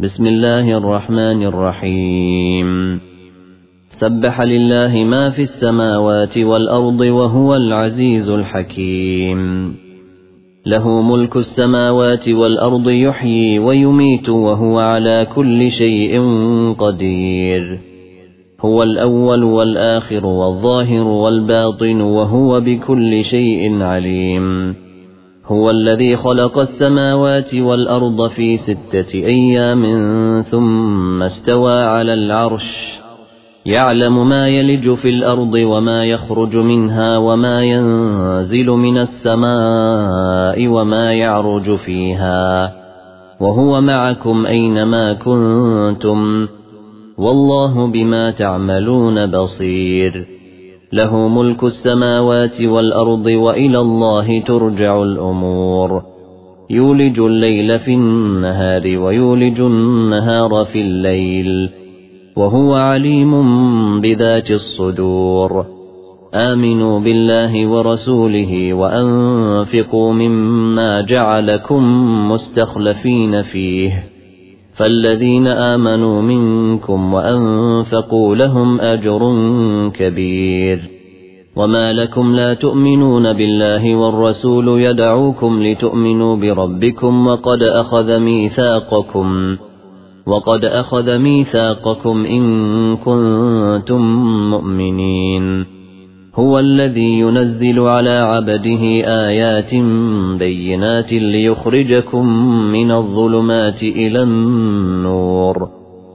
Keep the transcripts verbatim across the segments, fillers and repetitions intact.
بسم الله الرحمن الرحيم سبح لله ما في السماوات والأرض وهو العزيز الحكيم له ملك السماوات والأرض يحيي ويميت وهو على كل شيء قدير هو الأول والآخر والظاهر والباطن وهو بكل شيء عليم هو الذي خلق السماوات والأرض في ستة أيام ثم استوى على العرش يعلم ما يلج في الأرض وما يخرج منها وما ينزل من السماء وما يعرج فيها وهو معكم أينما كنتم والله بما تعملون بصير له ملك السماوات والأرض وإلى الله ترجع الأمور يولج الليل في النهار ويولج النهار في الليل وهو عليم بذات الصدور آمنوا بالله ورسوله وأنفقوا مما جعلكم مستخلفين فيه فالذين آمنوا منكم وأنفقوا لهم أجر كبير وما لكم لا تؤمنون بالله والرسول يدعوكم لتؤمنوا بربكم وقد أخذ ميثاقكم وقد أخذ ميثاقكم إن كنتم مؤمنين هو الذي ينزل على عبده آيات بينات ليخرجكم من الظلمات إلى النور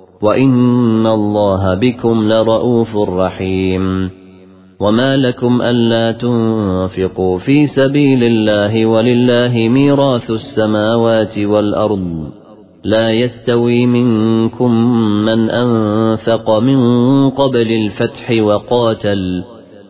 وإن الله بكم لرؤوف رحيم وما لكم ألا تنفقوا في سبيل الله ولله ميراث السماوات والأرض لا يستوي منكم من أنفق من قبل الفتح وقاتل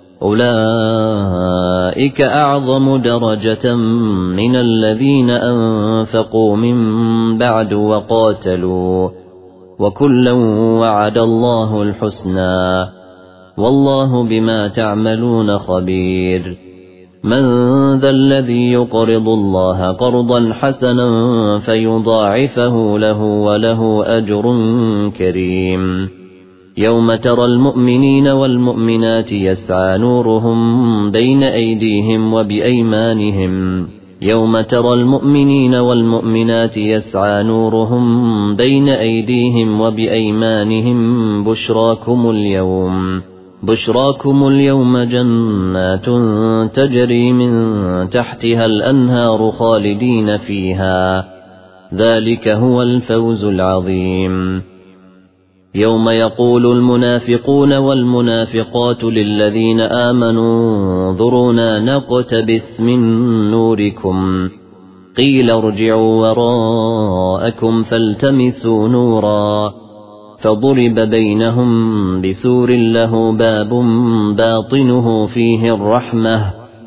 أولئك أعظم درجة من الذين أنفقوا من بعد وقاتلوا وكلا وعد الله الحسنى والله بما تعملون خبير من ذا الذي يقرض الله قرضا حسنا فيضاعفه له وله أجر كريم يوم ترى المؤمنين والمؤمنات يسعى نورهم بين أيديهم وبأيمانهم يوم ترى المؤمنين والمؤمنات يسعى نورهم بين أيديهم وبأيمانهم بشراكم اليوم بشراكم اليوم جنات تجري من تحتها الأنهار خالدين فيها ذلك هو الفوز العظيم يوم يقول المنافقون والمنافقات للذين آمنوا انظرونا نقتبس من نوركم قيل ارجعوا وراءكم فالتمسوا نورا فضرب بينهم بسور له باب باطنه فيه الرحمة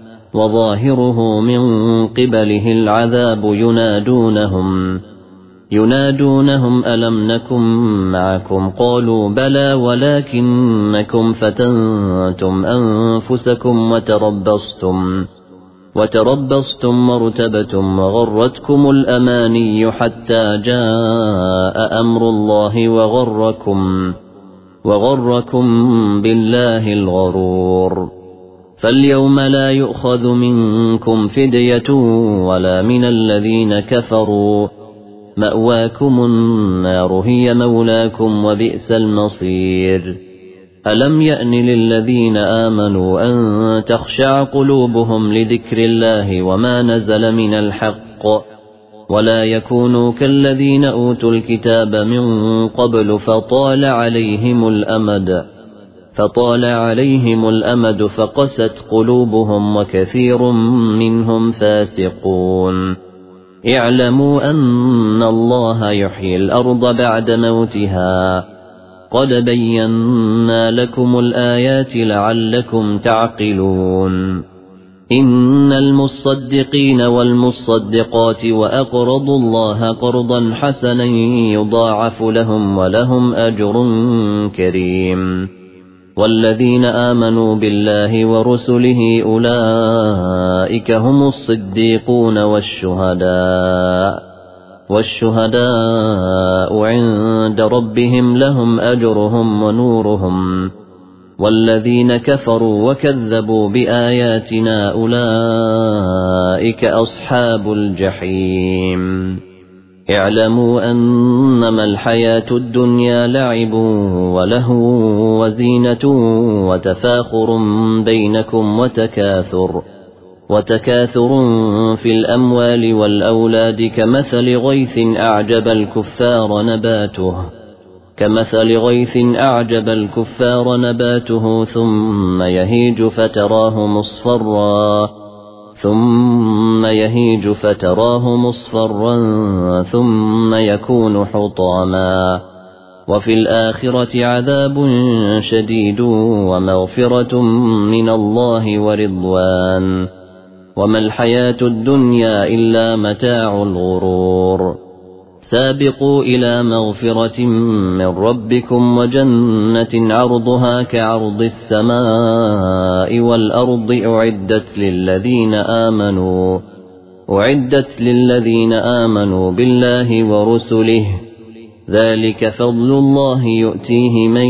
وظاهره من قبله العذاب ينادونهم ينادونهم ألم نكن معكم قالوا بلى ولكنكم فتنتم أنفسكم وتربصتم وتربصتم وارتبتم وغرتكم الأماني حتى جاء أمر الله وغركم وغركم بالله الغرور فاليوم لا يؤخذ منكم فدية ولا من الذين كفروا مأواكم النار هي مولاكم وبئس المصير ألم يأن للذين آمنوا أن تخشع قلوبهم لذكر الله وما نزل من الحق ولا يكونوا كالذين أوتوا الكتاب من قبل فطال عليهم الأمد فطال عليهم الأمد فقست قلوبهم وكثير منهم فاسقون اعلموا أن الله يحيي الأرض بعد موتها قد بينا لكم الآيات لعلكم تعقلون إن المصدقين والمصدقات وأقرضوا الله قرضا حسنا يضاعف لهم ولهم أجر كريم والذين آمنوا بالله ورسله أولئك هم الصديقون والشهداء والشهداء عند ربهم لهم أجرهم ونورهم والذين كفروا وكذبوا بآياتنا أولئك أصحاب الجحيم اعلموا أنما الحياة الدنيا لعب ولهو وزينة وتفاخر بينكم وتكاثر وتكاثر في الأموال والأولاد كمثل غيث أعجب الكفار نباته كمثل غيث أعجب الكفار نباته ثم يهيج فتراه مصفرا ثم يهيج فتراه مصفرا ثم يكون حطاما وفي الآخرة عذاب شديد ومغفرة من الله ورضوان وما الحياة الدنيا إلا متاع الغرور سابقوا إلى مغفرة من ربكم وجنة عرضها كعرض السماء والأرض أعدت للذين آمنوا أعدت للذين آمنوا بالله ورسله ذلك فضل الله يؤتيه من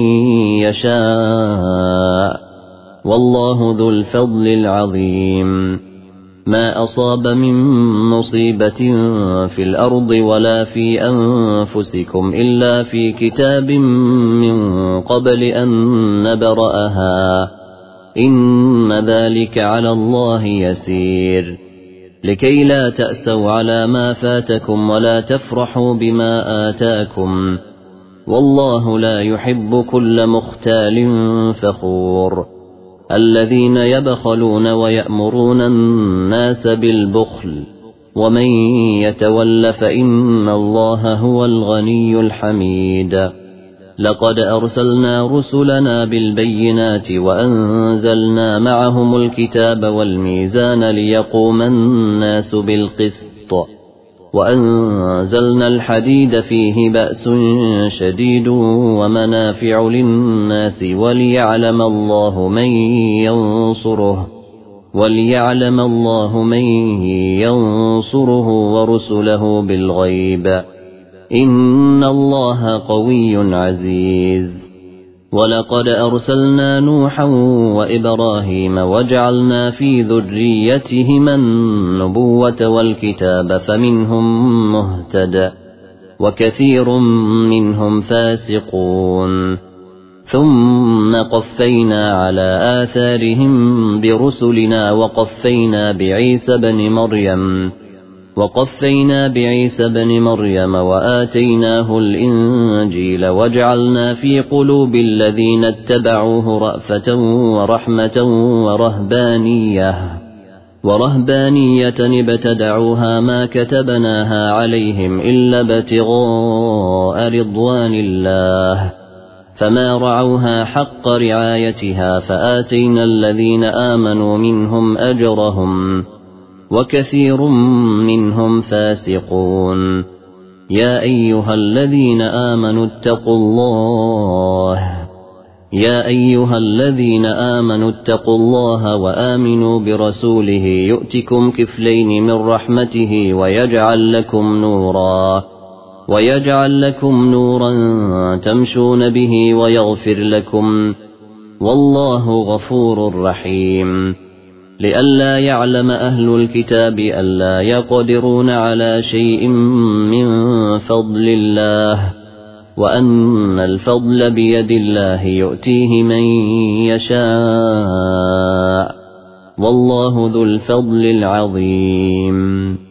يشاء والله ذو الفضل العظيم ما أصاب من مصيبة في الأرض ولا في أنفسكم إلا في كتاب من قبل أن نبرأها إن ذلك على الله يسير لكي لا تأسوا على ما فاتكم ولا تفرحوا بما آتاكم والله لا يحب كل مختال فخور الذين يبخلون ويأمرون الناس بالبخل ومن يتول فإن الله هو الغني الحميد لقد أرسلنا رسلنا بالبينات وأنزلنا معهم الكتاب والميزان ليقوم الناس بالقسط وأنزلنا الحديد فيه بأس شديد ومنافع للناس وليعلم الله من ينصره وليعلم الله من ينصره ورسله بالغيب إن الله قوي عزيز ولقد أرسلنا نوحا وإبراهيم وجعلنا في ذريتهما النبوة والكتاب فمنهم مهتد وكثير منهم فاسقون ثم قفينا على آثارهم برسلنا وقفينا بعيسى بن مريم وقفينا بعيسى بن مريم وآتيناه الإنجيل وجعلنا في قلوب الذين اتبعوه رأفة ورحمة ورهبانية ورهبانية ابتدعوها ما كتبناها عليهم إلا ابتغاء رضوان الله فما رعوها حق رعايتها فآتينا الذين آمنوا منهم أجرهم وكثير منهم فاسقون يا أيها الذين آمنوا اتقوا الله يا أيها الذين آمنوا اتقوا الله وآمنوا برسوله يؤتكم كفلين من رحمته ويجعل لكم نورا ويجعل لكم نورا تمشون به ويغفر لكم والله غفور رحيم لئلا يعلم أهل الكتاب ألا يقدرون على شيء من فضل الله وأن الفضل بيد الله يؤتيه من يشاء والله ذو الفضل العظيم